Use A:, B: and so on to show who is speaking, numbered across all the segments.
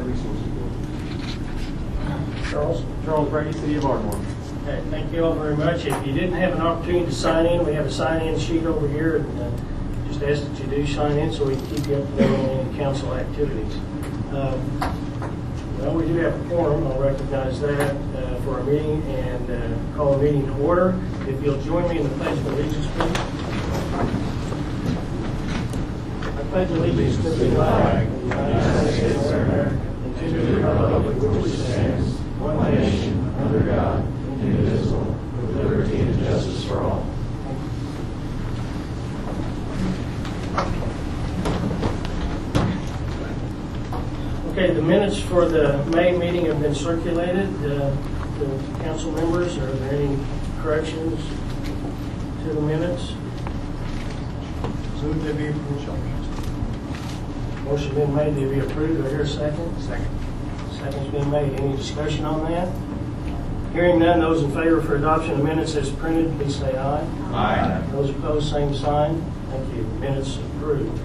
A: Natural Resources Board.
B: Charles?
A: Charles Brady, City of Ardmore.
B: Okay, thank you all very much. If you didn't have an opportunity to sign in, we have a sign-in sheet over here, and just ask that you do sign in so we can keep you up to date on any council activities. Well, we do have a quorum. I'll recognize that for our meeting and call the meeting to order. If you'll join me in the Pledge of Allegiance, please. I pledge allegiance to the flag of the United States of America and to the republic for which it stands, one nation, under God, indivisible, with liberty and justice for all. Okay, the minutes for the May meeting have been circulated. The council members, are there any corrections to the minutes?
A: Move to be approved.
B: Motion been made to be approved. Do I hear a second?
A: Second.
B: Second's been made. Any discussion on that? Hearing none, those in favor for adoption of minutes as printed, please say aye.
A: Aye.
B: Those opposed, same sign. Thank you. Minutes approved.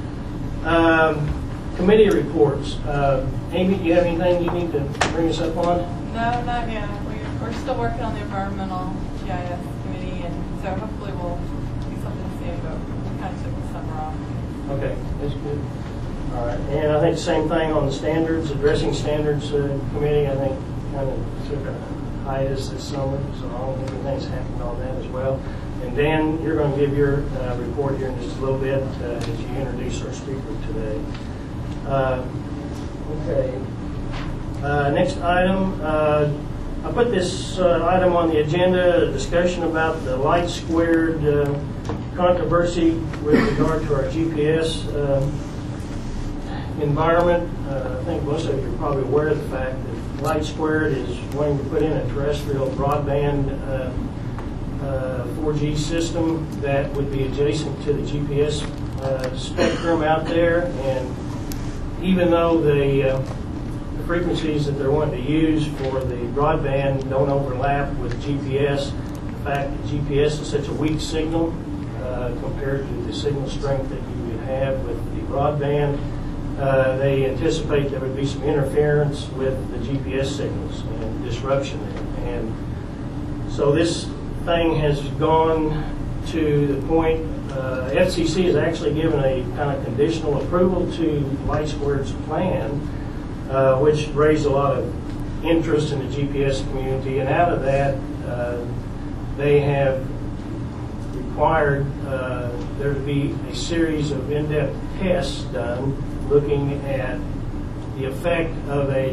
B: Committee reports. Amy, do you have anything you need to bring us up on?
C: No, not yet. We're still working on the environmental GIS committee, and so hopefully we'll do something soon, but we kind of took the summer off.
B: Okay, that's good. All right, and I think the same thing on the standards, addressing standards committee. I think kind of took a hiatus this summer, so I don't think anything's happened on that as well. And Dan, you're going to give your report here in just a little bit as you introduce our speaker today. Okay. Next item. I put this item on the agenda, a discussion about the light squared controversy with regard to our GPS environment. I think most of you are probably aware of the fact that Light Squared is wanting to put in a terrestrial broadband 4G system that would be adjacent to the GPS spectrum out there. And even though the frequencies that they're wanting to use for the broadband don't overlap with GPS, the fact that GPS is such a weak signal compared to the signal strength that you would have with the broadband, they anticipate there would be some interference with the GPS signals and disruption there. And so this thing has gone to the point, FCC has actually given a kind of conditional approval to Light Squared's plan, which raised a lot of interest in the GPS community. And out of that, they have required there to be a series of in-depth tests done looking at the effect of a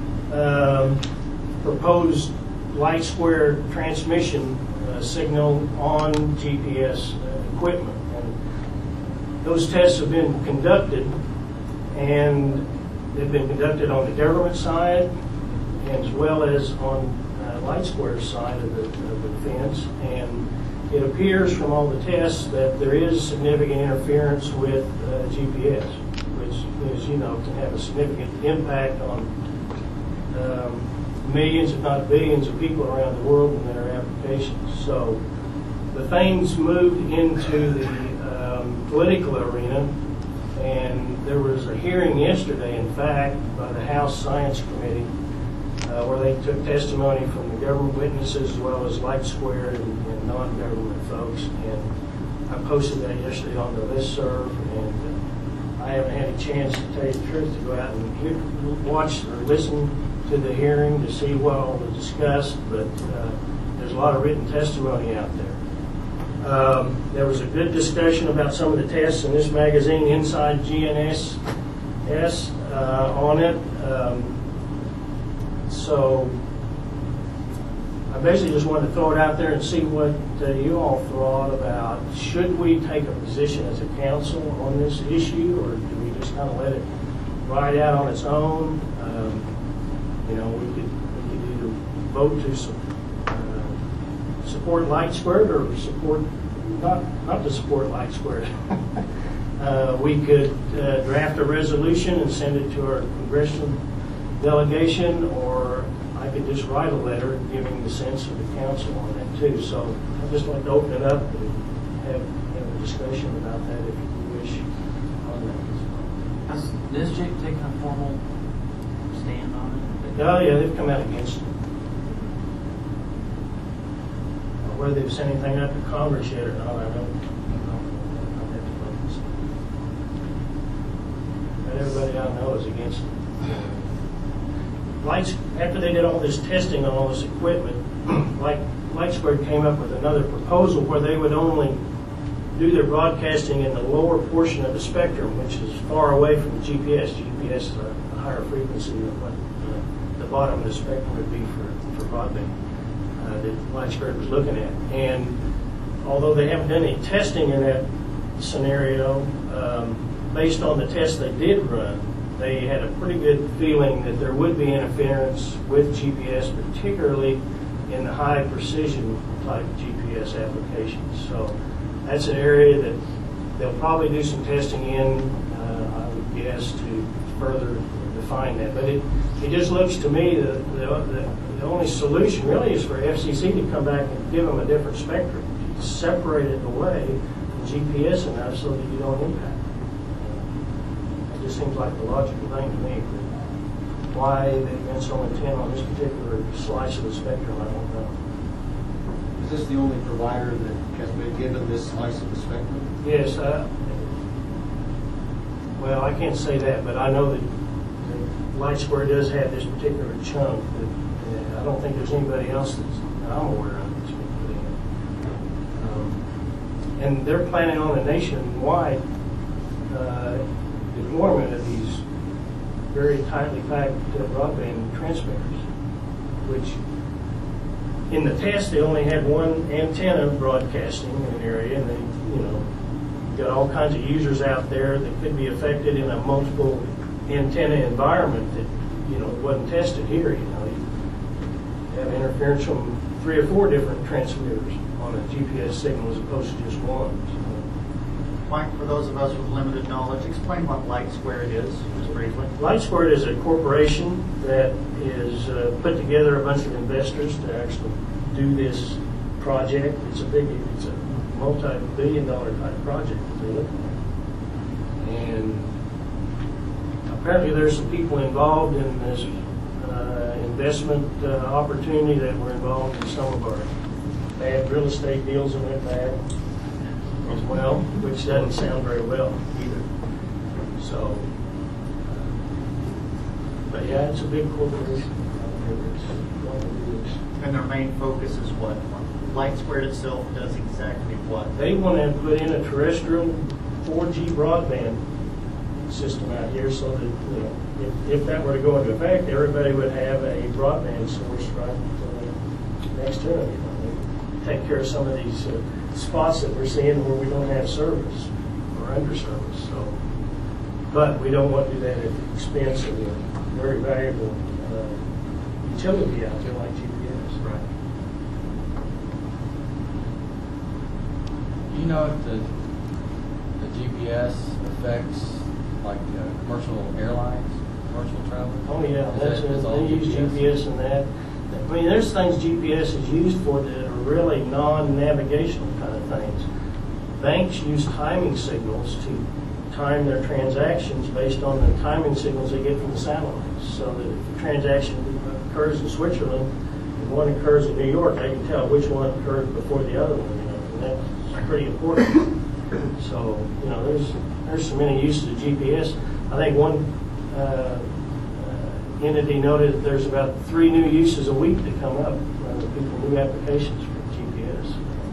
B: proposed Light Square transmission signal on GPS equipment. And those tests have been conducted, and they've been conducted on the government side as well as on Light Square's side of the fence. And it appears from all the tests that there is significant interference with GPS, which, as you know, can have a significant impact on millions, if not billions, of people around the world and their applications. So the thing's moved into the political arena, and there was a hearing yesterday, in fact, by the House Science Committee, where they took testimony from the government witnesses as well as Light Squared and non-government folks. And I posted that yesterday on the listserv, and I haven't had a chance, to tell you the truth, to go out and watch or listen to the hearing to see what all was discussed, but there's a lot of written testimony out there. There was a good discussion about some of the tests in this magazine, Inside GNSS, on it. So I basically just wanted to throw it out there and see what you all thought about, should we take a position as a council on this issue, or do we just kind of let it ride out on its own? You know, we could either vote to support Light Squared or support not to support Light Squared. We could draft a resolution and send it to our congressional delegation, or I could just write a letter giving the sense of the council on that too. So I'd just like to open it up and have a discussion about that if you wish on that.
D: Does Jake take a formal
B: Oh, yeah, they've come out against it. Whether they've sent anything up to Congress yet or not, I don't know. I'll have to look and see. But everybody I know is against it. After they did all this testing on all this equipment, LightSquared came up with another proposal where they would only do their broadcasting in the lower portion of the spectrum, which is far away from the GPS. GPS is a higher frequency than what the bottom of the spectrum would be for broadband that LightSquared was looking at. And although they haven't done any testing in that scenario, based on the tests they did run, they had a pretty good feeling that there would be interference with GPS, particularly in the high precision type GPS applications. So that's an area that they'll probably do some testing in, I would guess, to further define that. But it just looks to me that the only solution really is for FCC to come back and give them a different spectrum, separate it away from GPS enough so that you don't impact. It just seems like the logical thing to me. But why they've been so intent on this particular slice of the spectrum, I don't know.
A: Is this the only provider that has been given this slice of the spectrum?
B: Yes. Well, I can't say that, but I know that LightSquared does have this particular chunk. But I don't think there's anybody else that I'm aware of that's been put in. And they're planning on a nationwide deployment of these very tightly packed broadband transmitters, which in the test they only had one antenna broadcasting in an area, and they, got all kinds of users out there that could be affected in a multiple antenna environment that, wasn't tested here. You have interference from 3 or 4 different transmitters on a GPS signal as opposed to just one.
D: Mike, for those of us with limited knowledge, explain what LightSquared is, just briefly.
B: LightSquared is a corporation that is put together a bunch of investors to actually do this project. It's a multi-billion-dollar type project that they're looking at. And apparently there's some people involved in this investment opportunity that were involved in some of our bad real estate deals that went bad as well, which doesn't sound very well either. So, but yeah, it's a big corporation.
D: And their main focus is what? LightSquared itself does exactly what?
B: They want to put in a terrestrial 4G broadband system out here so that, if that were to go into effect, everybody would have a broadband source right next to them. They take care of some of these spots that we're seeing where we don't have service or under service. So, but we don't want to do that at the expense of a very valuable utility out there like GPS.
D: Right.
E: Do you know if the GPS affects like commercial airlines, commercial travel?
B: Oh yeah,
E: Is
B: they use GPS in that. I mean, there's things GPS is used for that are really non-navigational kind of things. Banks use timing signals to time their transactions based on the timing signals they get from the satellites. So that if a transaction occurs in Switzerland and one occurs in New York, they can tell which one occurred before the other one. And that's pretty important. So there's so many uses of GPS. I think one entity noted that there's about 3 new uses a week that come up, new applications for GPS.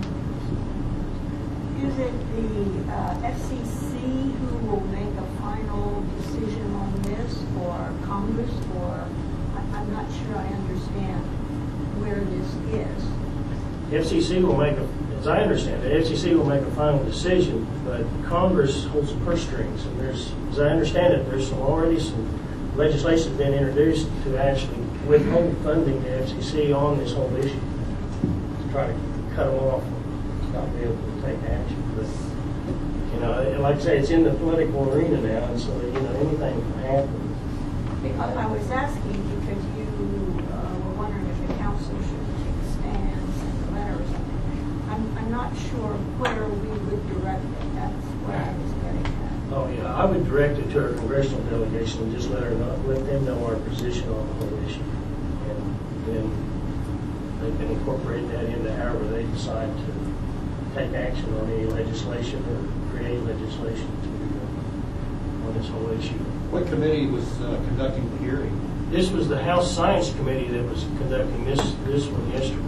F: Is it the FCC who will make a final decision on this, or Congress, or I'm not sure I understand where this is?
B: The FCC will make as I understand it, the FCC will make a final decision, but Congress holds the purse strings. And as I understand it, there's already some legislation been introduced to actually withhold funding to FCC on this whole issue, to try to cut them off and not be able to take action. But like I say, it's in the political arena now, and so anything can happen.
F: I was asking because you were wondering if the council should take a stand, send a letter or something. I'm not sure where we would direct it. That's what I was getting at.
B: Oh yeah, I would direct it to our congressional delegation and just let them know our position. position on the whole issue. And then they can incorporate that into however they decide to take action on any legislation or create legislation on this whole issue.
A: What committee was conducting the hearing?
B: This was the House Science Committee that was conducting this one yesterday.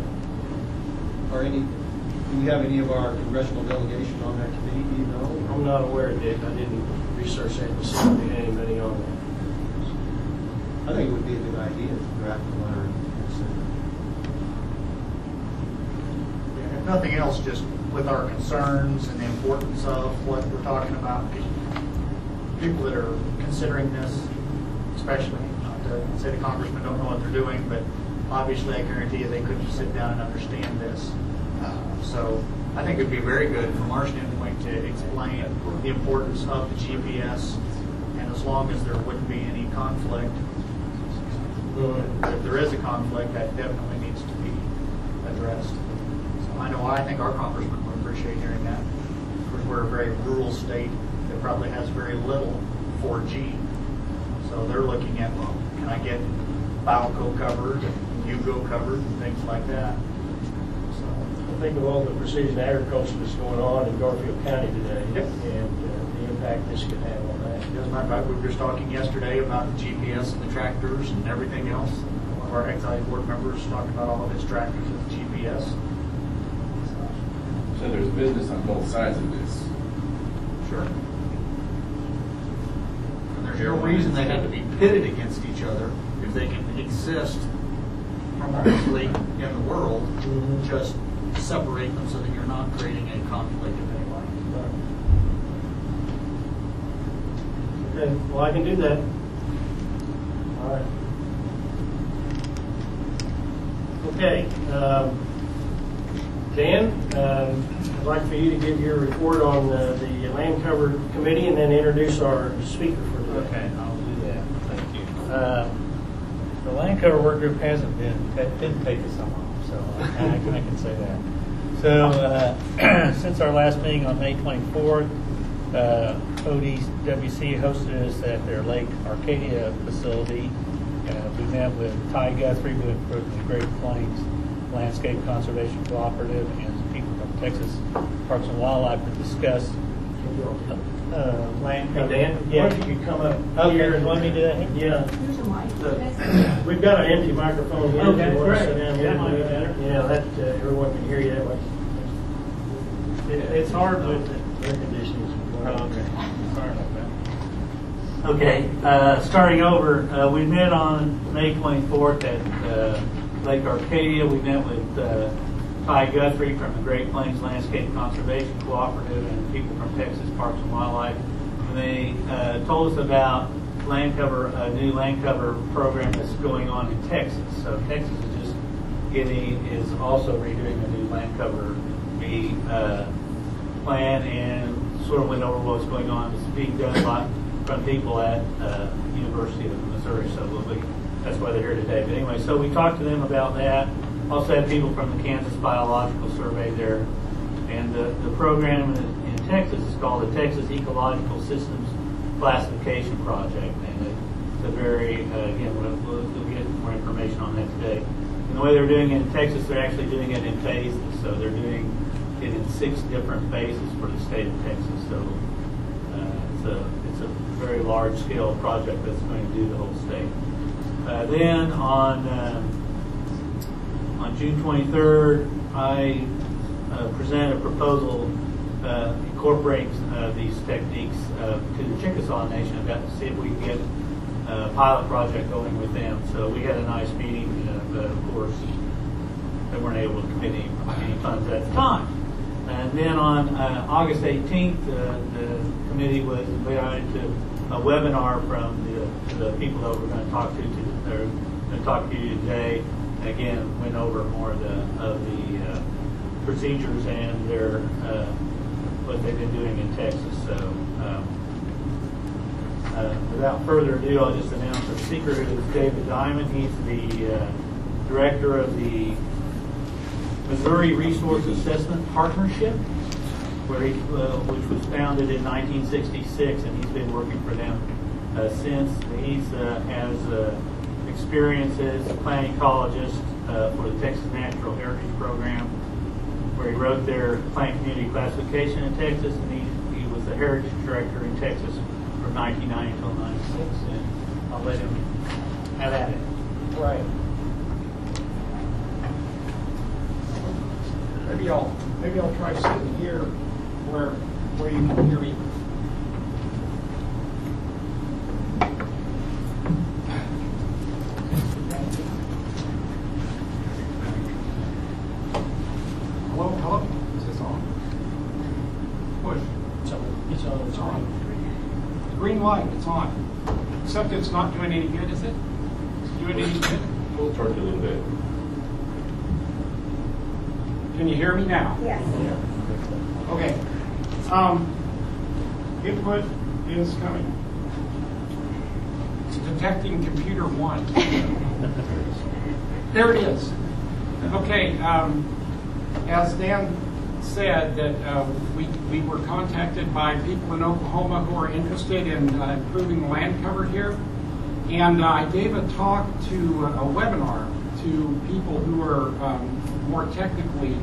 A: Do we have any of our congressional delegation on that committee? Do you know?
B: I'm not aware, Dick. I didn't research that to see if we had anybody on that.
A: I think it would be a good idea to draft a letter and send it.
D: If nothing else, just with our concerns and the importance of what we're talking about, people that are considering this, especially, not to say the congressmen don't know what they're doing, but obviously I guarantee you they couldn't sit down and understand this. So I think it would be very good from our standpoint to explain the importance of the GPS, and as long as there wouldn't be any conflict, if there is a conflict, that definitely needs to be addressed. So I think our congressman would appreciate hearing that. Because we're a very rural state that probably has very little 4G. So they're looking at, well, can I get Balco covered and Yugo covered and things like that. So
B: Think of all the precision agriculture that's going on in Garfield County today.
D: Yep.
B: And the impact this could have on that.
D: as a matter of fact, we were just talking yesterday about the GPS and the tractors and everything else. One of our excise board members talking about all of his tractors with GPS.
G: So there's business on both sides of this.
D: Sure. And there's no reason they have to be pitted against each other if they can exist harmoniously in the world. Just separate them so that you're not creating a conflict of any way.
B: Okay, well, I can do that. All right. Okay, Dan, I'd like for you to give your report on the Land Cover Committee and then introduce our speaker for today.
H: Okay, I'll do that. Thank you. The Land Cover Work Group didn't take us so long, so I can say that. So since our last meeting on May 24th, ODWC hosted us at their Lake Arcadia facility. We met with Ty Guthrie with the Great Plains Landscape Conservation Cooperative and people from Texas Parks and Wildlife to discuss land
B: Hey,
H: cover.
B: Dan,
H: Yeah.
B: if you could come up
H: Okay,
B: here.
H: you want me to do that here?
B: Yeah.
F: Here's a mic.
B: We've got an empty microphone here.
H: Okay,
B: If you want to
H: great.
B: sit down
H: That
B: here.
H: might be better.
B: Yeah, that everyone can hear you that way.
H: It's hard with the
B: air conditioning.
H: Okay. Sorry about that. Okay, starting over, we met on May 24th at Lake Arcadia. We met with Ty Guthrie from the Great Plains Landscape Conservation Cooperative and people from Texas Parks and Wildlife. And they told us about a new land cover program that's going on in Texas. So Texas is also redoing a new land cover plan, and sort of went over what's going on. It's being done from people at University of Missouri, so that's why they're here today. But anyway, so we talked to them about that. Also had people from the Kansas Biological Survey there. And the program in Texas is called the Texas Ecological Systems Classification Project. And it's a very, again, we'll get more information on that today. And the way they're doing it in Texas, they're actually doing it in phases. So they're doing it in 6 different phases for the state of Texas. So it's a very large scale project that's going to do the whole state. Then on June 23rd, I presented a proposal incorporating these techniques to the Chickasaw Nation. I got to see if we could get a pilot project going with them. So we had a nice meeting, but of course they weren't able to commit any funds at the time. And then on August 18th, the committee was invited to a webinar from the people that we're going to talk to you today. And again, went over more of the procedures and their what they've been doing in Texas. So without further ado, I'll just announce our speaker is David Diamond. He's the director of the Missouri Resource Assessment Partnership, which was founded in 1966, and he's been working for them since. He's has experience as a plant ecologist for the Texas Natural Heritage Program, where he wrote their plant community classification in Texas, and he was the heritage director in Texas from 1990 until 96, and I'll let him have at it.
B: Right.
I: Maybe I'll try sitting here where you can hear me. Hello? Is this on? Push.
B: It's on.
I: It's on. Green light, it's on. Except it's not doing any good, is it? Is it doing any good?
G: We'll charge you a little bit.
I: Can you hear me now?
F: Yes.
I: Okay. Input is coming. It's detecting computer 1. There it is. Okay. As Dan said, that we were contacted by people in Oklahoma who are interested in improving the land cover here. And I gave a talk to a webinar to people who are more technically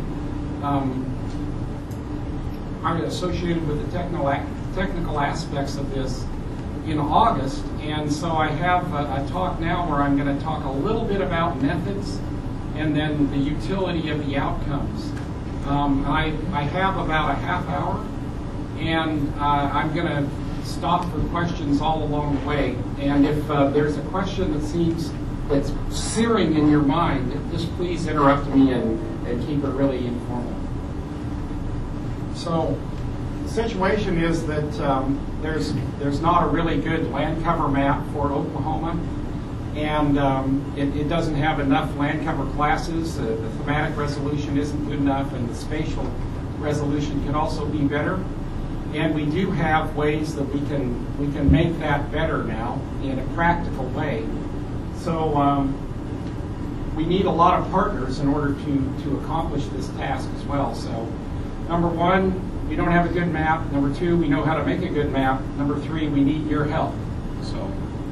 I: are associated with the technical aspects of this in August. And so I have a talk now where I'm going to talk a little bit about methods and then the utility of the outcomes. I have about a half hour, and I'm going to stop for questions all along the way. And if there's a question that seems that's searing in your mind, just please interrupt me and keep it really informal. So the situation is that there's not a really good land cover map for Oklahoma, and it doesn't have enough land cover classes. The thematic resolution isn't good enough, and the spatial resolution can also be better. And we do have ways that we can make that better now in a practical way. So we need a lot of partners in order to accomplish this task as well. So number one, we don't have a good map. Number two, we know how to make a good map. Number three, we need your help. So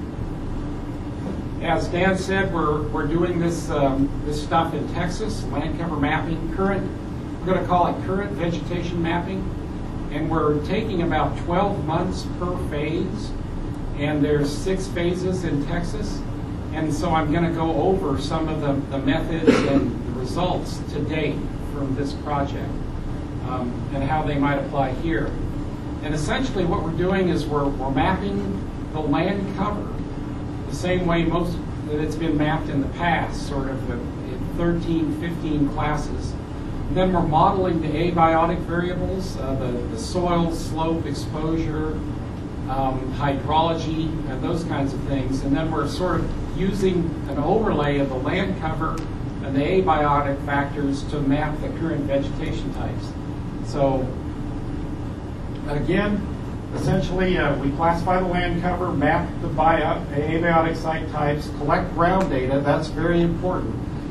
I: as Dan said, we're doing this stuff in Texas, land cover mapping. We're going to call it current vegetation mapping. And we're taking about 12 months per phase, and there's 6 phases in Texas. And so I'm going to go over some of the methods and the results to date from this project and how they might apply here. And essentially what we're doing is we're mapping the land cover the same way that it's been mapped in the past, sort of in 13, 15 classes. And then we're modeling the abiotic variables, the soil, slope, exposure, hydrology, and those kinds of things. And then we're sort of using an overlay of the land cover and the abiotic factors to map the current vegetation types. So again, essentially we classify the land cover, map the abiotic site types, collect ground data. That's very important.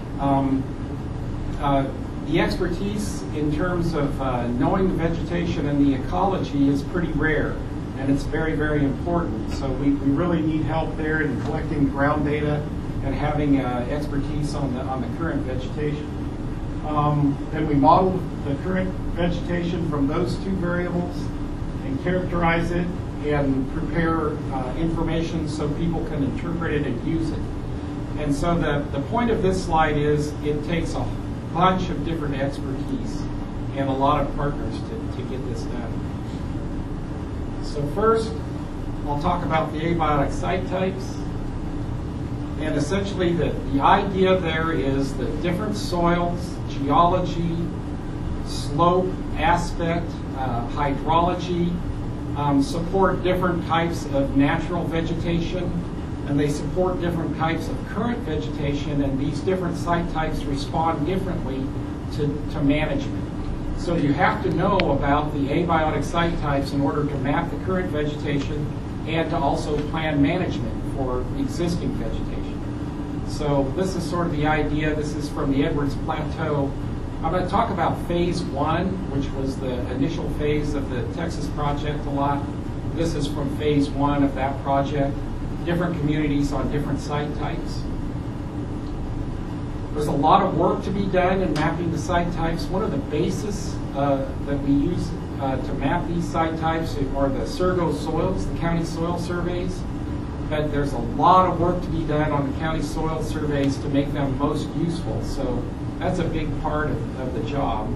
I: The expertise in terms of knowing the vegetation and the ecology is pretty rare, and it's very, very important. So we really need help there in collecting ground data and having expertise on the current vegetation. Then we model the current vegetation from those 2 variables and characterize it and prepare information so people can interpret it and use it. And so the point of this slide is it takes a bunch of different expertise and a lot of partners to get this done. So first, I'll talk about the abiotic site types. And essentially the idea there is that different soils, geology, slope, aspect, hydrology support different types of natural vegetation, and they support different types of current vegetation, and these different site types respond differently to management. So you have to know about the abiotic site types in order to map the current vegetation and to also plan management for existing vegetation. So this is sort of the idea. This is from the Edwards Plateau. I'm going to talk about phase 1, which was the initial phase of the Texas project a lot. This is from phase 1 of that project. different communities on different site types. There's a lot of work to be done in mapping the site types. One of the bases that we use to map these site types are the Surgo soils, the county soil surveys. But there's a lot of work to be done on the county soil surveys to make them most useful. So that's a big part of the job.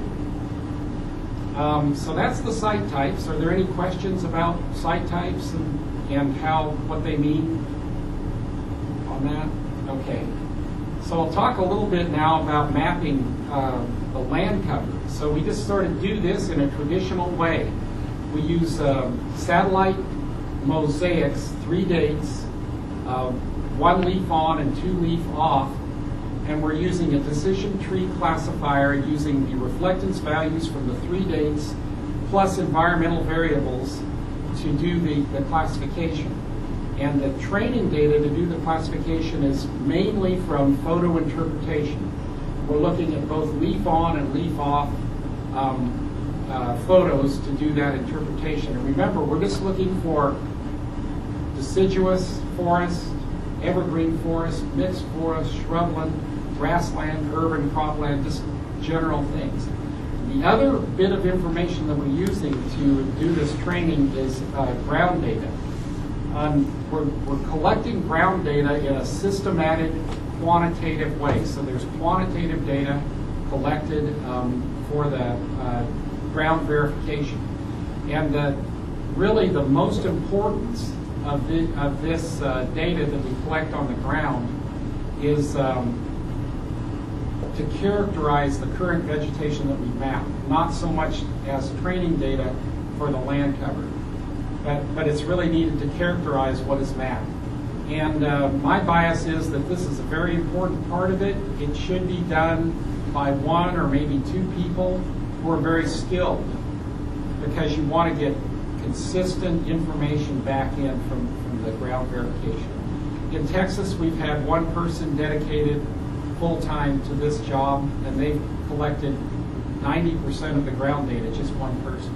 I: So that's the site types. Are there any questions about site types and what they mean on that? Okay. So I'll talk a little bit now about mapping the land cover. So we just sort of do this in a traditional way. We use satellite mosaics, 3 dates, 1 leaf on and 2 leaf off, and we're using a decision tree classifier using the reflectance values from the 3 dates plus environmental variables to do the classification. And the training data to do the classification is mainly from photo interpretation. We're looking at both leaf on and leaf off photos to do that interpretation. And remember, we're just looking for deciduous forest, evergreen forest, mixed forest, shrubland, grassland, urban cropland, just general things. The other bit of information that we're using to do this training is ground data. We're collecting ground data in a systematic, quantitative way. So there's quantitative data collected for the ground verification. And really the most importance of this data that we collect on the ground is to characterize the current vegetation that we map, not so much as training data for the land cover. But it's really needed to characterize what is mapped. And my bias is that this is a very important part of it. It should be done by 1 or maybe 2 people who are very skilled, because you want to get consistent information back in from the ground verification. In Texas, we've had 1 person dedicated full-time to this job, and they've collected 90% of the ground data, just 1 person.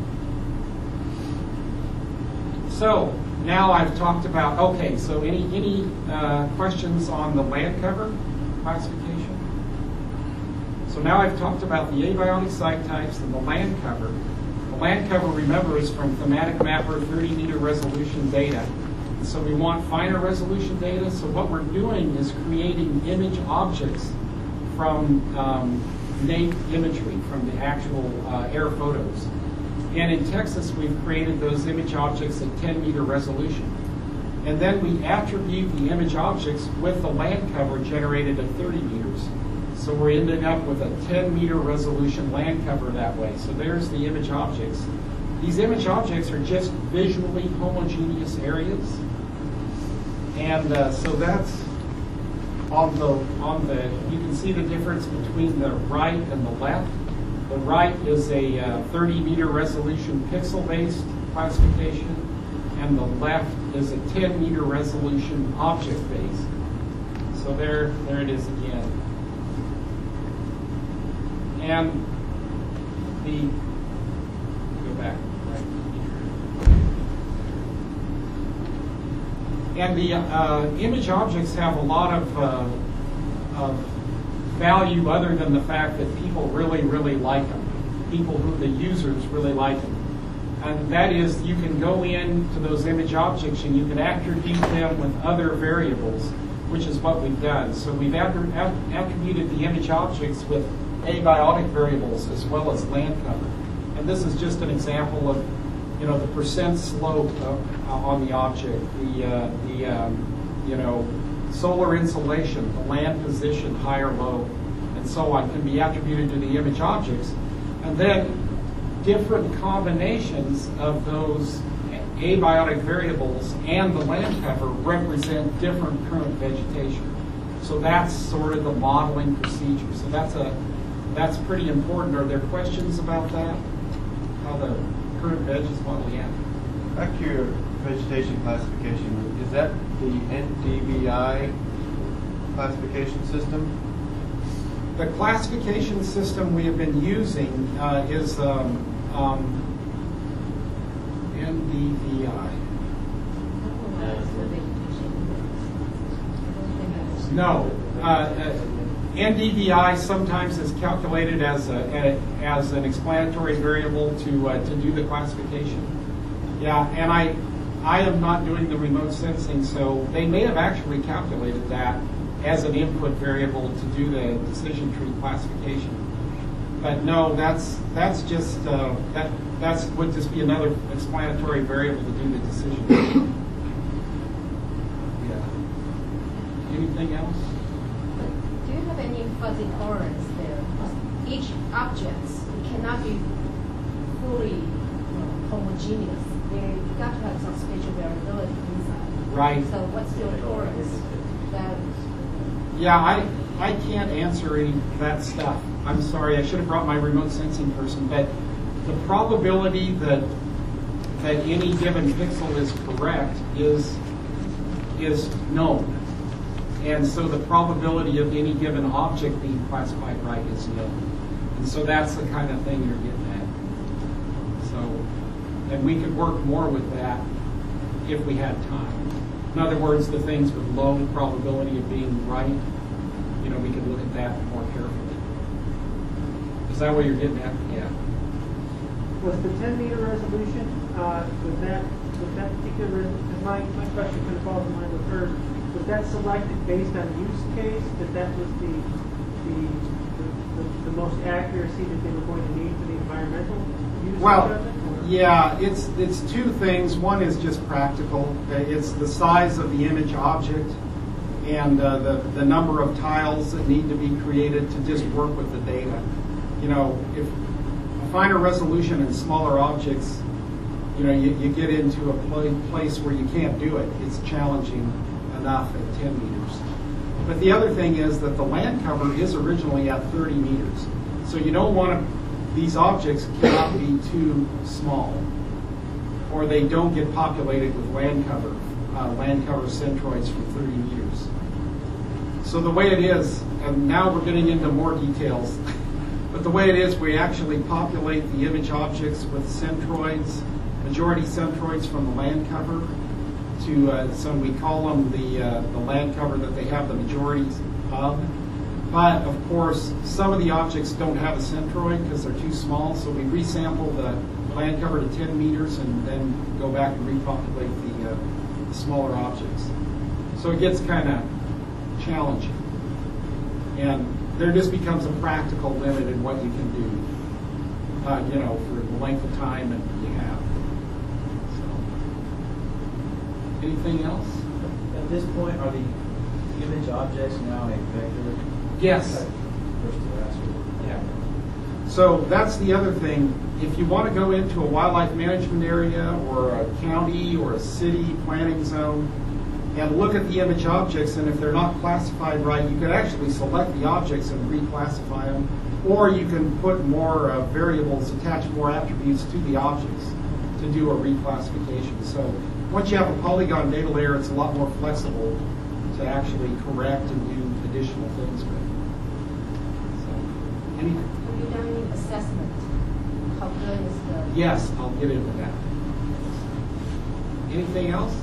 I: So now I've talked about, okay, so any questions on the land cover classification? So now I've talked about the abiotic site types and the land cover. The land cover, remember, is from Thematic Mapper 30-meter resolution data. And so we want finer resolution data. So what we're doing is creating image objects from native imagery, from the actual air photos. And in Texas, we've created those image objects at 10-meter resolution. And then we attribute the image objects with the land cover generated at 30 meters. So we're ending up with a 10-meter resolution land cover that way. So there's the image objects. These image objects are just visually homogeneous areas. And so that's on the, you can see the difference between the right and the left. The right is a 30-meter resolution pixel-based classification, and the left is a 10-meter resolution object-based. So there it is again. And go back. And the image objects have a lot of value other than the fact that people really, really like them. The users really like them. And that is, you can go into those image objects and you can attribute them with other variables, which is what we've done. So we've attributed the image objects with abiotic variables as well as land cover. And this is just an example of, the percent slope on the object, solar insolation, the land position, high or low, and so on, can be attributed to the image objects. And then different combinations of those abiotic variables and the land cover represent different current vegetation. So that's sort of the modeling procedure. So that's pretty important. Are there questions about that? How the current veg is modeling out?
J: Back to your vegetation classification, is that the NDVI classification system?
I: The classification system we have been using is NDVI. No. NDVI sometimes is calculated as an explanatory variable to do the classification. Yeah, and I am not doing the remote sensing, so they may have actually calculated that as an input variable to do the decision tree classification. But no, that's just that would just be another explanatory variable to do the decision tree. Yeah. Anything else?
K: Do you have any fuzzy tolerance there? Because each object cannot be fully homogeneous. They got to have some spatial variability inside.
I: Right.
K: So what's your tolerance?
I: Yeah, I can't answer any of that stuff. I'm sorry, I should have brought my remote sensing person, but the probability that any given pixel is correct is known. And so the probability of any given object being classified right is known. And so that's the kind of thing you're getting at. So, and we could work more with that if we had time. In other words, the things with low probability of being right, we could look at that more carefully. Is that what you're getting at? Yeah.
L: Was the 10-meter resolution, was that particular, my question kind of falls in line with hers, was that selected based on use case, that was the most accuracy that they were going to need for the environmental use of it?
I: Yeah, it's two things. One is just practical. It's the size of the image object and the number of tiles that need to be created to just work with the data. If a finer resolution and smaller objects, you get into a place where you can't do it. It's challenging enough at 10 meters. But the other thing is that the land cover is originally at 30 meters. So you don't want to, these objects cannot be too small, or they don't get populated with land cover centroids from 30 meters. So the way it is, and now we're getting into more details, but the way it is, we actually populate the image objects with centroids, majority centroids from the land cover, so we call them the land cover that they have the majority of. But of course, some of the objects don't have a centroid because they're too small, so we resample the land cover to 10 meters and then go back and repopulate the smaller objects. So it gets kind of challenging. And there just becomes a practical limit in what you can do, for the length of time that you have. So, anything else?
M: At this point, are the image objects now a vector?
I: Yes.
M: Yeah.
I: So that's the other thing. If you want to go into a wildlife management area or a county or a city planning zone and look at the image objects, and if they're not classified right, you can actually select the objects and reclassify them, or you can put more variables, attach more attributes to the objects to do a reclassification. So once you have a polygon data layer, it's a lot more flexible to actually correct and do additional things with.
K: Have you done any assessment? How good is the...
I: Yes, I'll get into that. Anything else?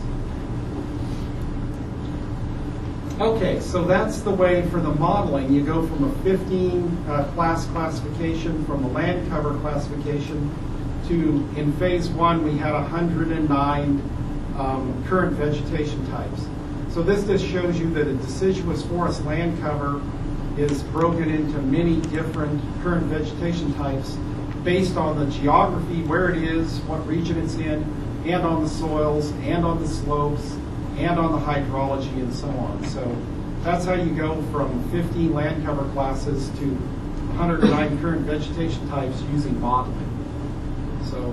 I: Okay, so that's the way for the modeling. You go from a 15 class classification, from a land cover classification, to, in phase one, we had 109 current vegetation types. So this just shows you that a deciduous forest land cover is broken into many different current vegetation types based on the geography, where it is, what region it's in, and on the soils, and on the slopes, and on the hydrology, and so on. So that's how you go from 15 land cover classes to 109 current vegetation types using modeling. So,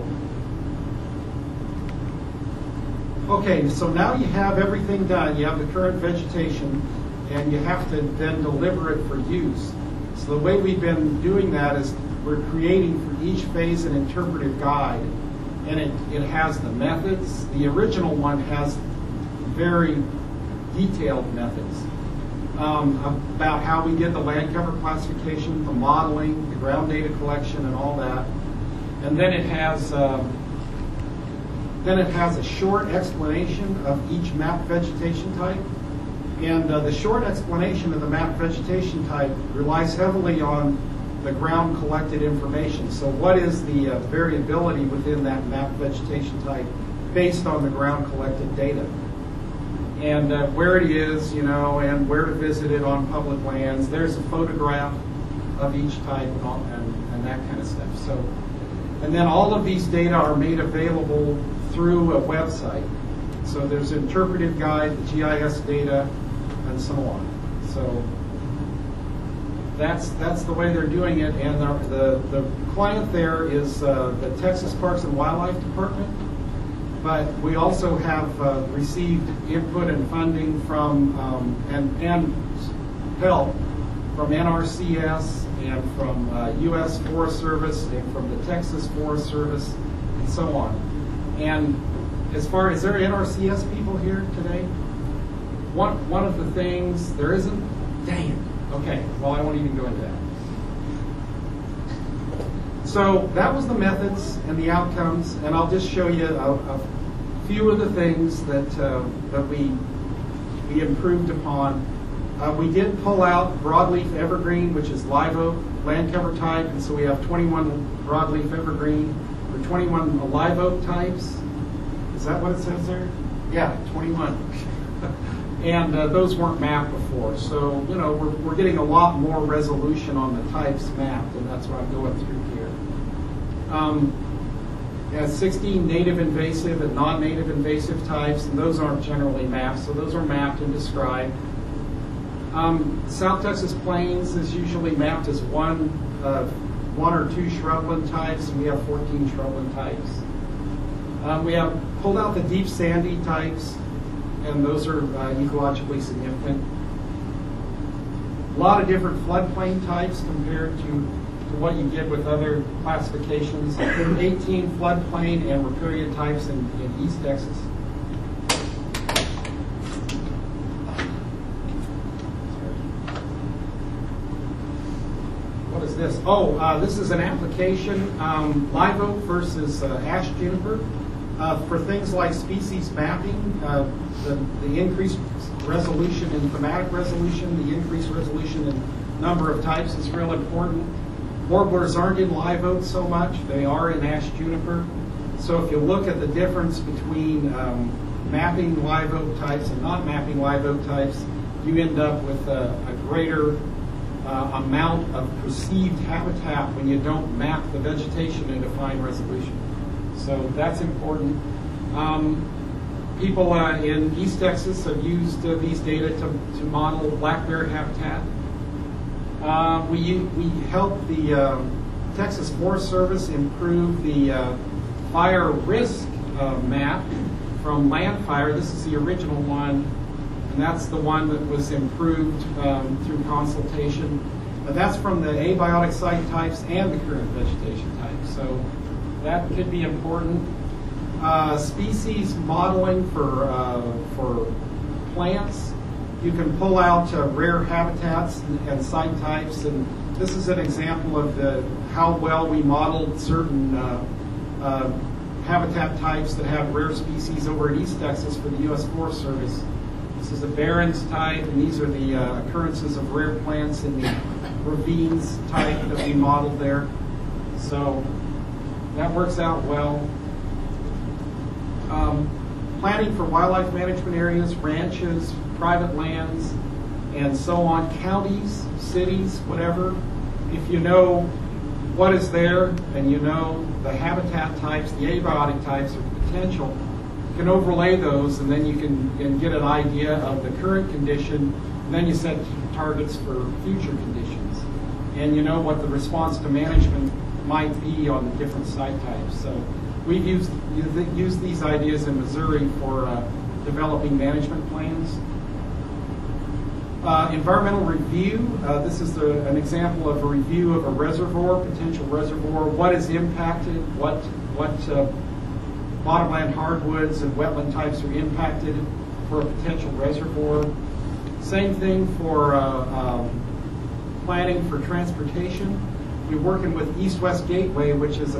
I: okay, so now you have everything done. You have the current vegetation, and you have to then deliver it for use. So the way we've been doing that is we're creating for each phase an interpretive guide, and it has the methods. The original one has very detailed methods about how we did the land cover classification, the modeling, the ground data collection, and all that. And then it has a short explanation of each map vegetation type. And the short explanation of the map vegetation type relies heavily on the ground collected information. So what is the variability within that map vegetation type based on the ground collected data? And where it is, and where to visit it on public lands. There's a photograph of each type and that kind of stuff. So, and then all of these data are made available through a website. So there's an interpretive guide, the GIS data, and so on. So that's the way they're doing it. And the client there is the Texas Parks and Wildlife Department. But we also have received input and funding from and help from NRCS and from U.S. Forest Service and from the Texas Forest Service and so on. And as far as there are NRCS people here today, one of the things there isn't. Dang it. Okay. Well, I won't even go into that. So that was the methods and the outcomes, and I'll just show you a few of the things that we improved upon. We did pull out broadleaf evergreen, which is live oak land cover type, and so we have 21 broadleaf evergreen or 21 live oak types. Is that what it says there? Yeah, 21. And those weren't mapped before, so we're getting a lot more resolution on the types mapped, and that's what I'm going through here. It has 16 native invasive and non-native invasive types, and those aren't generally mapped, so those are mapped and described. South Texas Plains is usually mapped as one or two shrubland types, and we have 14 shrubland types. We have pulled out the deep sandy types, and those are ecologically significant. A lot of different floodplain types compared to what you get with other classifications. 18 floodplain and riparian types in East Texas. What is this? Oh, this is an application, live oak versus ash juniper. For things like species mapping, the increased resolution in thematic resolution, the increased resolution in number of types is real important. Warblers aren't in live oak so much, they are in ash juniper. So if you look at the difference between mapping live oak types and not mapping live oak types, you end up with a greater amount of perceived habitat when you don't map the vegetation in a fine resolution. So that's important. People in East Texas have used these data to model black bear habitat. We help the Texas Forest Service improve the fire risk map from land fire. This is the original one, and that's the one that was improved through consultation. That's from the abiotic site types and the current vegetation types. So that could be important. Species modeling for plants. You can pull out rare habitats and site types, and this is an example of how well we modeled certain habitat types that have rare species over in East Texas for the U.S. Forest Service. This is a barrens type, and these are the occurrences of rare plants in the ravines type that we modeled there. So that works out well. Planning for wildlife management areas, ranches, private lands, and so on, counties, cities, whatever. If you know what is there and you know the habitat types, the abiotic types, or the potential, you can overlay those, and then you can get an idea of the current condition, and then you set targets for future conditions. And you know what the response to management might be on the different site types. So we've used these ideas in Missouri for developing management plans. Environmental review. This is an example of a review of a reservoir, potential reservoir. What is impacted? What bottomland hardwoods and wetland types are impacted for a potential reservoir? Same thing for planning for transportation. We're working with East-West Gateway, which is a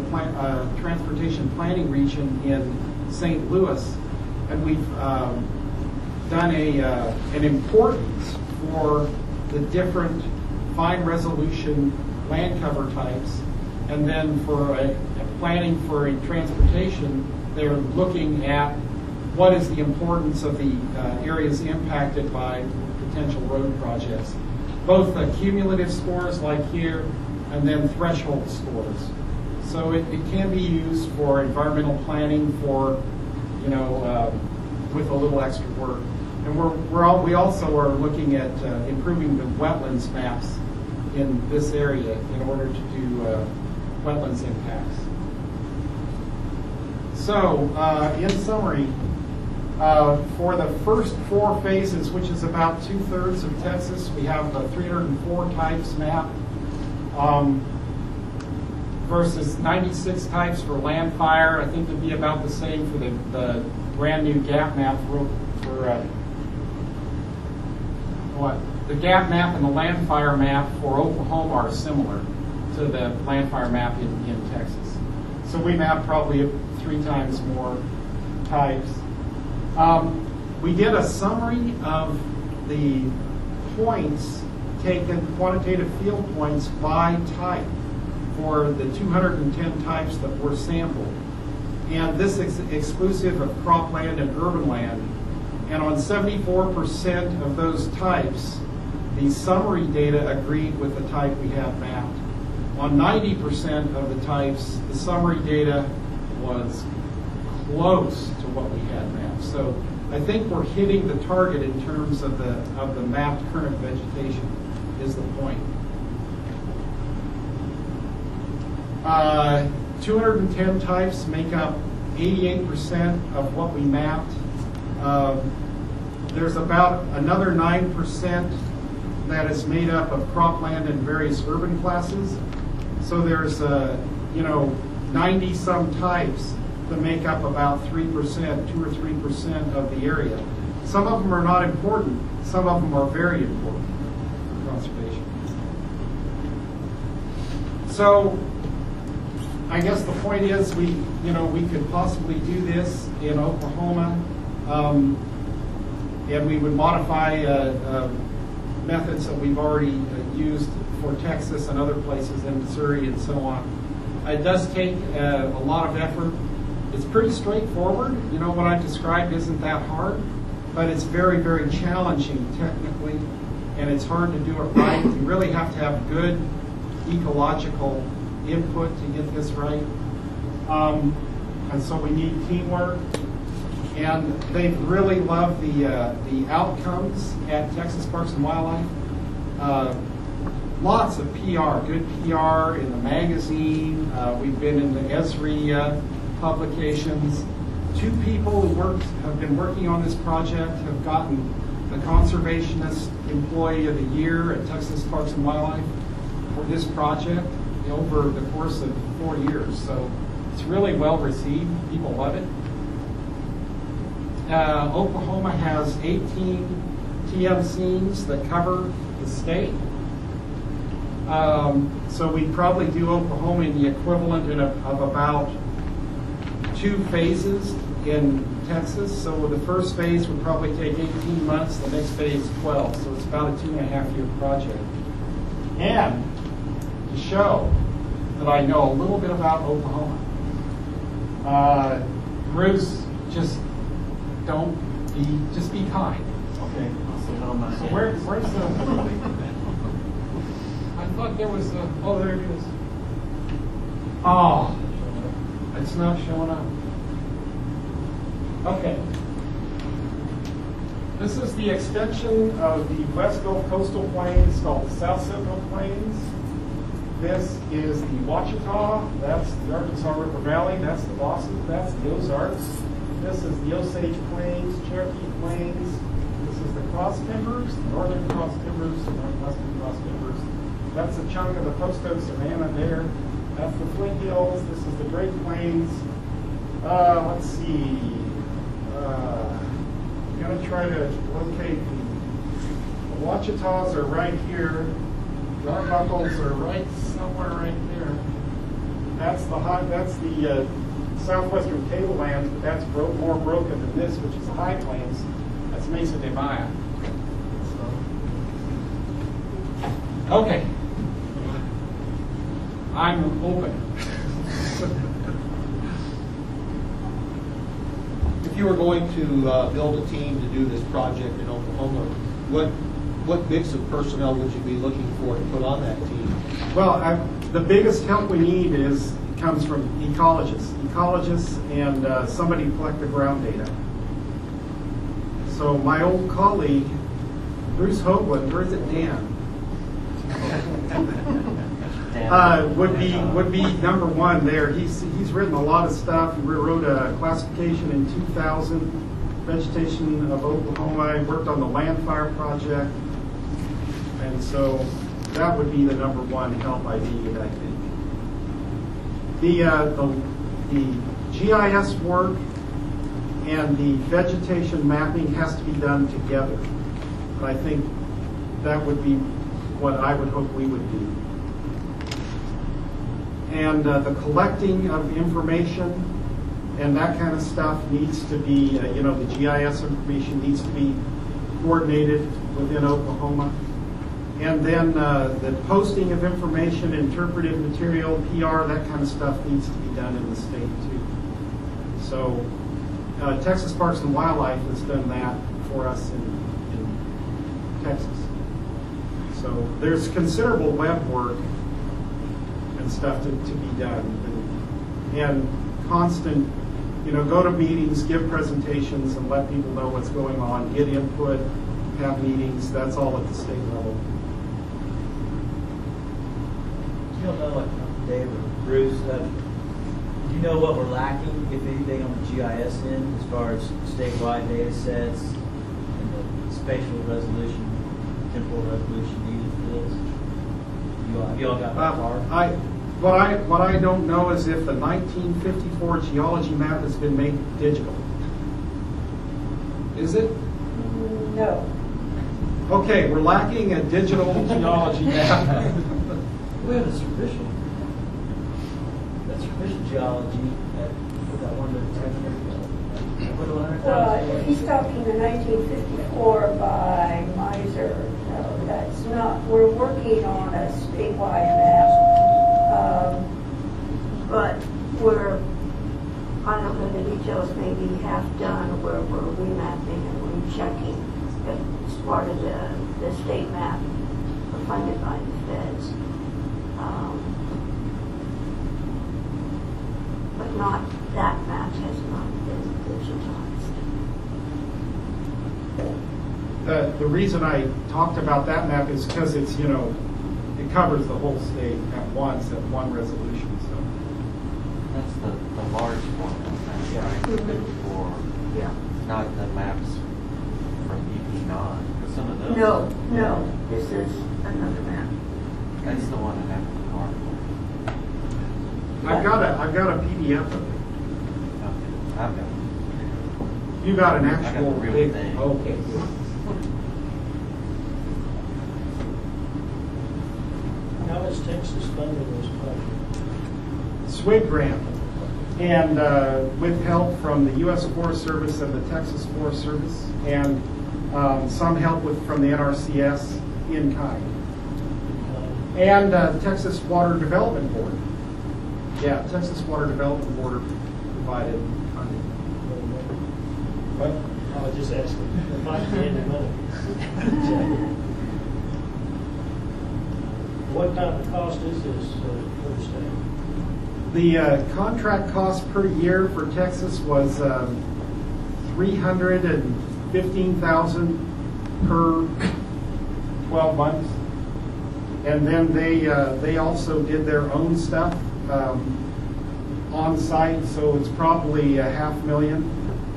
I: transportation planning region in St. Louis, and we've done an importance for the different fine resolution land cover types, and then for planning for a transportation, they're looking at what is the importance of the areas impacted by potential road projects, both the cumulative scores like here, and then threshold scores. So it can be used for environmental planning for, with a little extra work. And we also are looking at improving the wetlands maps in this area in order to do wetlands impacts. So, in summary, for the first 4 phases, which is about 2/3 of Texas, we have 304 types mapped versus 96 types for land fire. I think it'd be about the same for the brand new GAP map for the GAP map and the land fire map for Oklahoma are similar to the land fire map in Texas. So we map probably 3 times more types. We did a summary of the points taken, quantitative field points by type for the 210 types that were sampled. And this is exclusive of cropland and urban land. And on 74% of those types, the summary data agreed with the type we have mapped. On 90% of the types, the summary data was close to what we had mapped. So I think we're hitting the target in terms of the mapped current vegetation is the point. 210 types make up 88% of what we mapped. There's about another 9% that is made up of cropland and various urban classes. So there's 90 some types that make up about 3%, 2 or 3% of the area. Some of them are not important. Some of them are very important for conservation. So I guess the point is we could possibly do this in Oklahoma, and we would modify methods that we've already used for Texas and other places in Missouri and so on. It does take a lot of effort. It's pretty straightforward. What I described isn't that hard, but it's very, very challenging technically, and it's hard to do it right. You really have to have good ecological input to get this right. And so we need teamwork. And they've really loved the outcomes at Texas Parks and Wildlife. Lots of PR, good PR in the magazine. We've been in the Esri publications. 2 people who have been working on this project have gotten the Conservationist Employee of the Year at Texas Parks and Wildlife for this project over the course of 4 years. So it's really well received. People love it. Oklahoma has 18 TM scenes that cover the state. So we'd probably do Oklahoma in the equivalent of about 2 phases in Texas. So the first phase would probably take 18 months, the next phase 12. So it's about a 2.5-year project. And to show that I know a little bit about Oklahoma, Bruce, just be kind. Okay. So where's the? I thought there was a. Oh, there it is. Oh, it's not showing up. Okay. This is the extension of the West Gulf Coastal Plains called the South Central Plains. This is the Ouachita. That's the Arkansas River Valley. That's the Boston. That's the Ozarks. This is the Osage Plains, Cherokee Plains. This is the Cross Timbers, the Northern Cross Timbers, the Northwestern Cross Timbers. That's a chunk of the Post Oak Savannah there. That's the Flint Hills. This is the Great Plains. Let's see. I'm going to try to locate the Ouachitas are right here. The Arbuckles are right somewhere right there. That's the southwestern tablelands, but that's more broken than this, which is the High Plains. That's It's Mesa de Maya. Okay. I'm open.
A: If you were going to build a team to do this project in Oklahoma, what mix of personnel would you be looking for to put on that team?
I: Well, the biggest help we need comes from ecologists and somebody to collect the ground data. So my old colleague, Bruce Hoagland, or is it Dan? Would be number one there. He's written a lot of stuff. He wrote a classification in 2000, vegetation of Oklahoma. He worked on the Landfire project, and so that would be the number one help I need, I think. The GIS work and the vegetation mapping has to be done together. But I think that would be what I would hope we would do. And the collecting of information and that kind of stuff needs to be, the GIS information needs to be coordinated within Oklahoma. And then the posting of information, interpretive material, PR, that kind of stuff needs to be done in the state too. So Texas Parks and Wildlife has done that for us in Texas. So there's considerable web work and stuff to be done. And constant, go to meetings, give presentations, and let people know what's going on, get input, have meetings. That's all at the state level.
M: You don't know, like Dave or Bruce, do you know what we're lacking, if anything, on the GIS end, as far as statewide data sets and the spatial resolution, temporal resolution needed for this? Have you all got that far?
I: What I don't know is if the 1954 geology map has been made digital. Is it?
F: No.
I: Okay, we're lacking a digital geology map.
M: We have a superficial. That's superficial geology for that one
F: Well, he's talking the 1954 by Miser. No, that's not. We're working on a statewide map, but I don't know the details. Maybe half done where we're remapping and rechecking. It's part of the state map funded by the feds. But not, that map has not been digitized.
I: The reason I talked about that map is because it's, it covers the whole state at once, at one resolution. So
N: that's the large format, right?
F: Yeah.
N: Not the maps from EP9, but some of those.
F: No, this is another map.
N: That's the one that happened to Mark.
I: I've got a PDF of it.
N: Okay, I've got it.
I: You got an
N: I got
I: actual
N: the real
I: big.
N: thing.
I: Okay.
B: How is Texas funding this project?
I: SWIG grant, and with help from the U.S. Forest Service and the Texas Forest Service, and some help from the NRCS in kind, and Texas Water Development Board. Yeah, Texas Water Development Board provided funding. What?
B: I was just asking. If I could get the money. What type of cost is this for the state?
I: The contract cost per year for Texas was $315,000 per 12 months, and then they also did their own stuff on site, so it's probably $500,000.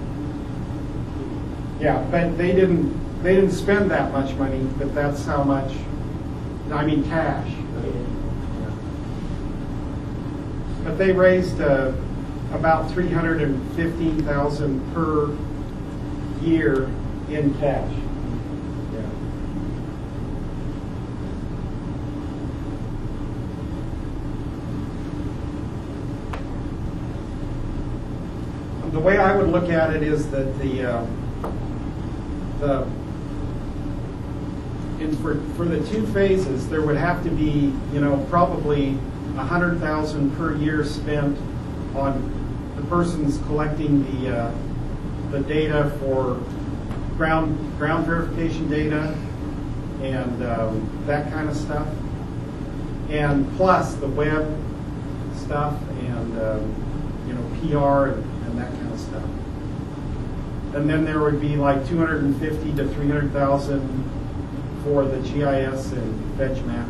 I: Yeah, but they didn't spend that much money, but that's how much. I mean, cash. But they raised about $315,000 per year in cash. The way I would look at it is that and for the 2 phases, there would have to be, probably $100,000 per year spent on the persons collecting the data for ground verification data and that kind of stuff, and plus the web stuff and PR and that kind of stuff. And then there would be like $250,000 to $300,000 for the GIS and veg map.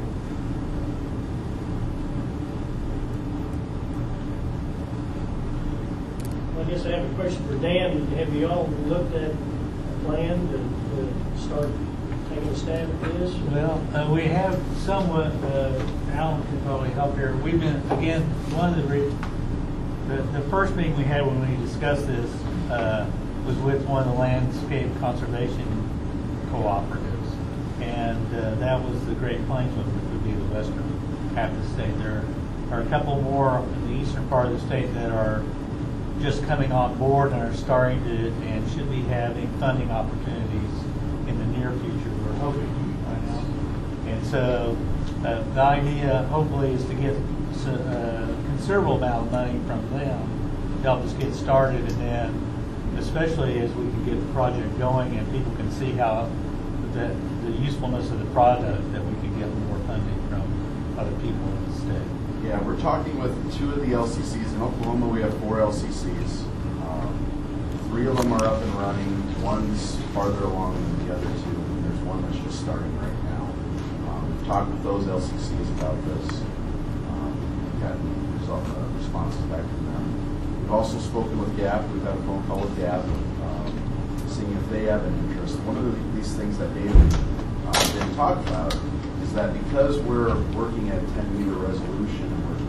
B: Well, I guess I have a question for Dan. Have you all looked at a plan to start taking a stab at this?
H: Well, we have somewhat, Alan can probably help here. We've been, again, one of the first meeting we had when we discussed this was with one of the landscape conservation cooperatives. And that was the Great Plains one, which would be the western half of the state. There are a couple more in the eastern part of the state that are just coming on board and are starting to and should be having funding opportunities in the near future. We're hoping right now. And so the idea, hopefully, is to get a considerable amount of money from them to help us get started, and then, especially as we can get the project going and people can see how the usefulness of the product, that we can get more funding from other people in the state.
G: Yeah, we're talking with 2 of the LCCs. In Oklahoma, we have 4 LCCs. 3 of them are up and running. One's farther along than the other 2. And there's one that's just starting right now. We've talked with those LCCs about this. We've gotten responses back from them. We've also spoken with GAP. We've had a phone call with GAP, seeing if they have an interest. One of these things that David didn't talk about is that because we're working at 10-meter resolution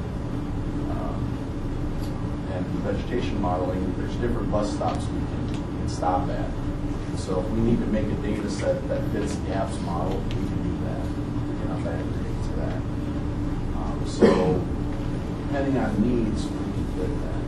G: and vegetation modeling, there's different bus stops we can stop at. And so if we need to make a data set that fits GAP's model, we can do that. We can up aggregate to that. So depending on needs, we can fit that.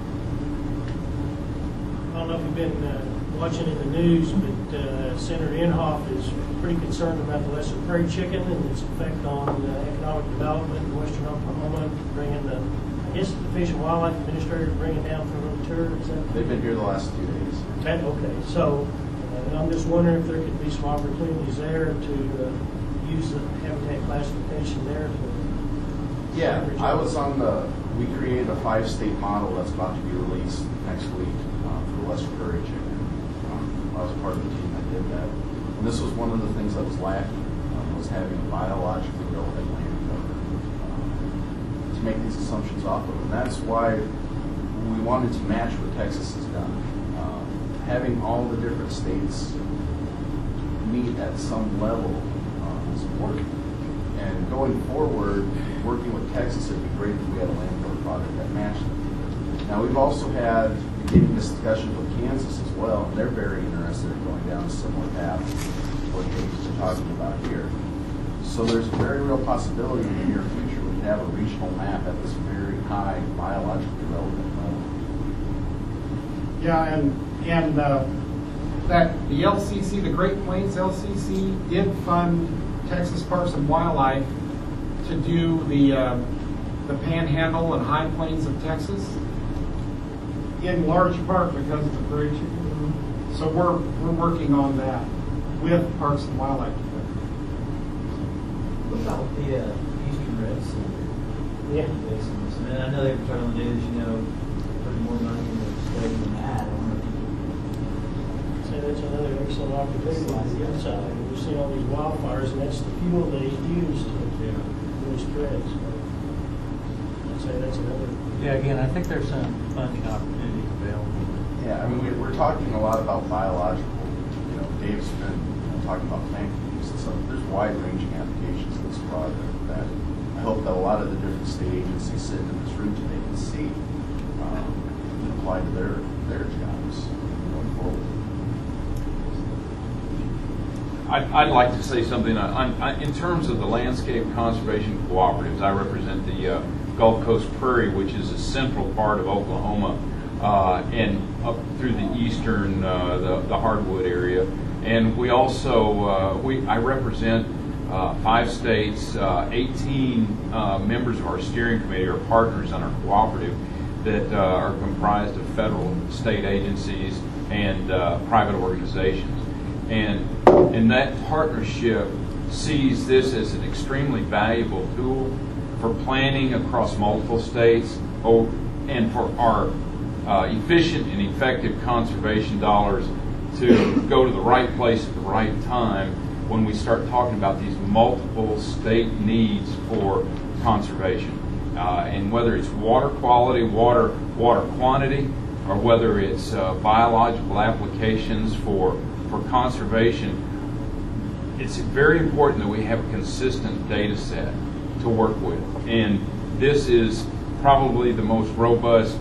B: I don't know if you've been watching in the news, but Senator Inhofe is pretty concerned about the lesser prairie chicken and its effect on economic development in western Oklahoma, bringing the Fish and Wildlife Administrator to bring it down for a little tour. Is that
G: They've been here the last 2 days.
B: okay? So I'm just wondering if there could be some opportunities there to use the habitat classification there.
G: Yeah, I was on we created a 5-state model that's about to be released next week for the lesser prairie chicken. I was part of the team that did that. And this was one of the things that was lacking, was having a biologically relevant land cover to make these assumptions off of. And that's why we wanted to match what Texas has done. Having all the different states meet at some level is important. And going forward, working with Texas, it'd be great if we had a land cover project that matched them. Now, we've also had beginning discussions with Kansas as well, and they're very interested in going down a similar path to what David's been talking about here. So there's a very real possibility in the near future we can have a regional map at this very high biologically relevant level.
I: Yeah, and that the LCC, the Great Plains LCC, did fund Texas Parks and Wildlife to do the Panhandle and High Plains of Texas, in large part because of the prairie chicken. So we're working on that with Parks and Wildlife.
M: What about the Eastern Red Sea?
B: Yeah.
M: Basins? And I know they've been on the news, putting more money into studying that. I wonder if you
B: So that's another excellent opportunity on the other side. We've seen all these wildfires, and that's the fuel they use to spread. So I'd say that's another.
H: Yeah, again, I think there's some funding opportunities available.
G: Yeah, I mean, we're talking a lot about biological. Dave's been talking about plant use and stuff. There's wide-ranging applications in this project that I hope that a lot of the different state agencies sitting in this room today can see and apply to their jobs going forward.
O: I'd like to say something in terms of the landscape conservation cooperatives. I represent the Gulf Coast Prairie, which is a central part of Oklahoma and up through the eastern, the hardwood area. And we also, I represent 5 states, 18 members of our steering committee are partners on our cooperative that are comprised of federal, state agencies, and private organizations. And that partnership sees this as an extremely valuable tool for planning across multiple states and for our efficient and effective conservation dollars to go to the right place at the right time when we start talking about these multiple state needs for conservation. And whether it's water quality, water quantity, or whether it's biological applications for conservation, it's very important that we have a consistent data set to work with. And this is probably the most robust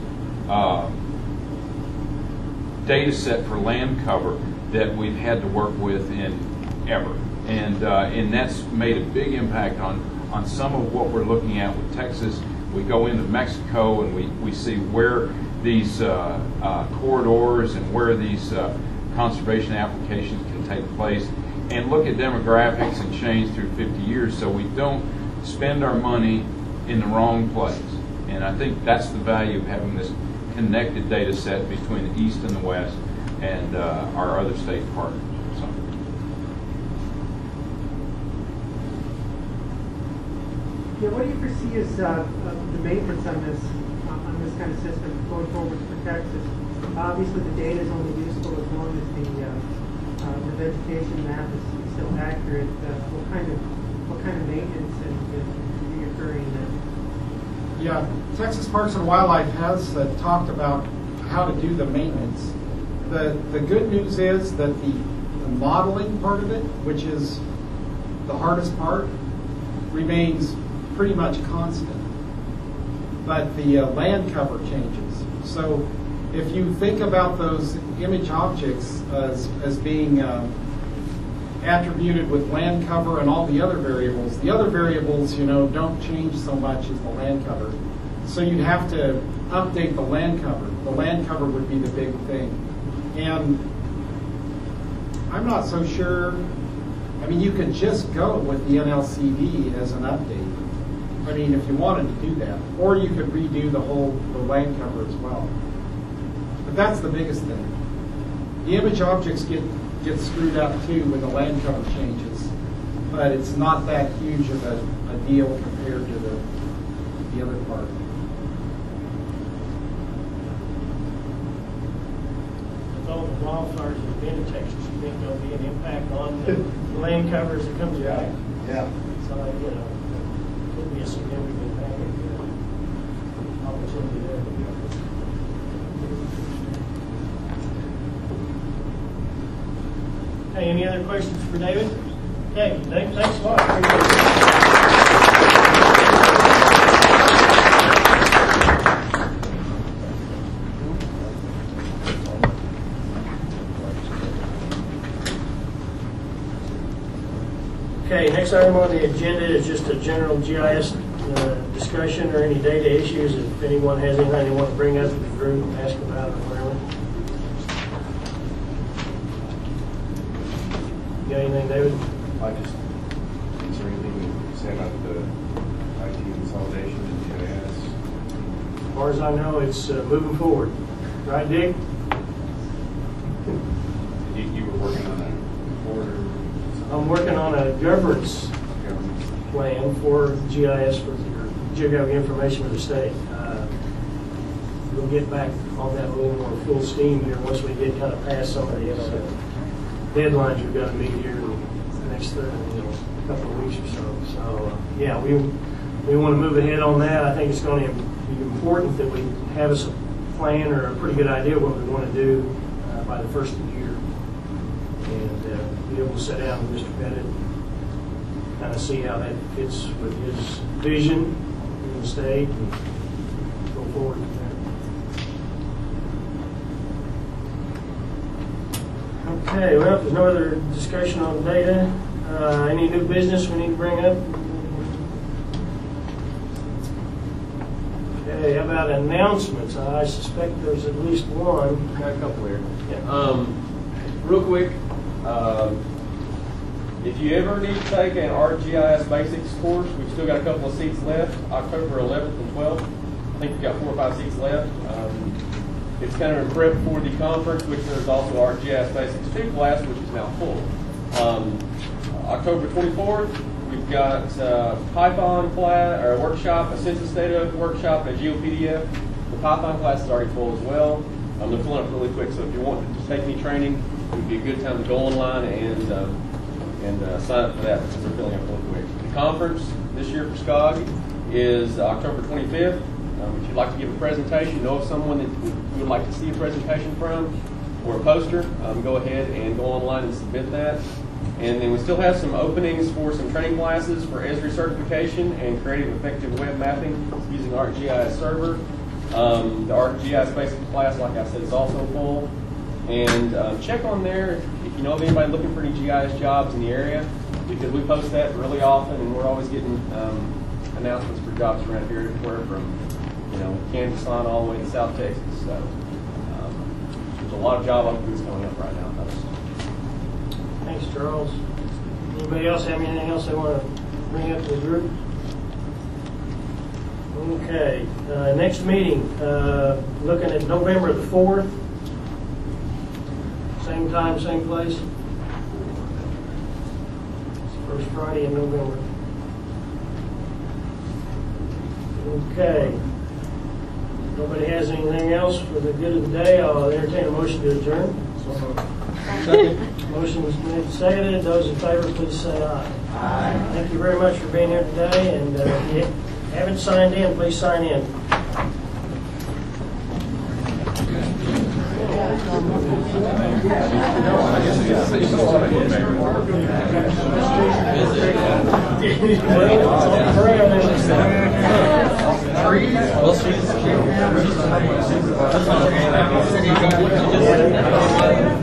O: data set for land cover that we've had to work with in ever. And that's made a big impact on some of what we're looking at with Texas. We go into Mexico and we see where these corridors and where these conservation applications can take place, and look at demographics and change through 50 years so we don't spend our money in the wrong place. And I think that's the value of having this connected data set between the East and the West and our other state partners. So.
L: Yeah, what do you foresee as the maintenance on this kind of system going forward for Texas? Obviously, the data is only useful as long as the vegetation map is still accurate. What kind of maintenance is reoccurring then?
I: Yeah, Texas Parks and Wildlife has talked about how to do the maintenance. The good news is that the modeling part of it, which is the hardest part, remains pretty much constant. But the land cover changes. So if you think about those image objects as being attributed with land cover and all the other variables don't change so much as the land cover. So you'd have to update the land cover. The land cover would be the big thing. And I'm not so sure. I mean, you could just go with the NLCD as an update. I mean, if you wanted to do that. Or you could redo the land cover as well. But that's the biggest thing. The image objects get screwed up too when the land cover changes. But it's not that huge of a deal compared to the other part.
B: With all the wildfires that have been in Texas, you think there'll be an impact on the land covers that comes back?
J: Yeah.
B: So, could be a significant opportunity there. Hey, any other questions for David? Okay, Dave, thanks a lot. Okay, next item on the agenda is just a general GIS discussion or any data issues. If anyone has anything they want to bring up to the group, ask about it or whatever. You got anything, David?
J: Is there anything you say about the IT consolidation and GIS?
B: As far as I know, it's moving forward. Right, Dick?
J: You were working on that order?
B: I'm working on a governance plan for GIS, for geographic information for the state. We'll get back on that a little more full steam here once we get kind of past some of the deadlines we've got to meet here in the next couple of weeks or so. So, yeah, we want to move ahead on that. I think it's going to be important that we have a plan or a pretty good idea what we want to do by the first of the year. And be able to sit down with Mr. Pettit, kind of see how that fits with his vision in the state, and go forward from there. Okay, well, if there's no other discussion on data, any new business we need to bring up? Okay, how about announcements? I suspect there's at least one.
N: Got a couple here.
B: Yeah.
N: Real quick,
P: If you ever need to take an ArcGIS Basics course, we've still got a couple of seats left, October 11th and 12th. I think we've got 4 or 5 seats left. It's kind of in prep for the conference, which there's also ArcGIS Basics 2 class, which is now full. October 24th, we've got Python class, or workshop, a census data workshop at Geopedia. The Python class is already full as well. They're filling up really quick, so if you want to take any training, it would be a good time to go online and sign up for that because they're filling up really quick. The conference this year for SCOG is October 25th. If you'd like to give a presentation, know of someone that you would like to see a presentation from or a poster, go ahead and go online and submit that. And then we still have some openings for some training classes for Esri certification and creating effective web mapping using ArcGIS Server. The ArcGIS Basic class, like I said, is also full. And check on there if you know of anybody looking for any GIS jobs in the area, because we post that really often, and we're always getting announcements for jobs around here, everywhere from Kansas on all the way to South Texas. So there's a lot of job openings coming up right now.
B: Thanks, Charles. Anybody else have anything else they want to bring up to the group? Okay. Next meeting, looking at November the 4th. Same time, same place. It's the first Friday in November. Okay. Nobody has anything else for the good of the day. I'll entertain a motion to adjourn. Second. Motion is made and seconded. Those in favor, please say aye. Aye. Thank you very much for being here today. And if you haven't signed in, please sign in.
E: We'll see.